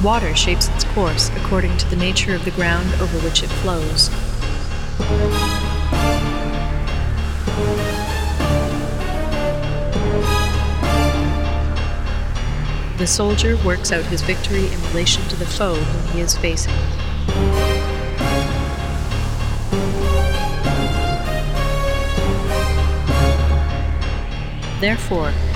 Water shapes its course according to the nature of the ground over which it flows. The soldier works out his victory in relation to the foe whom he is facing. Therefore,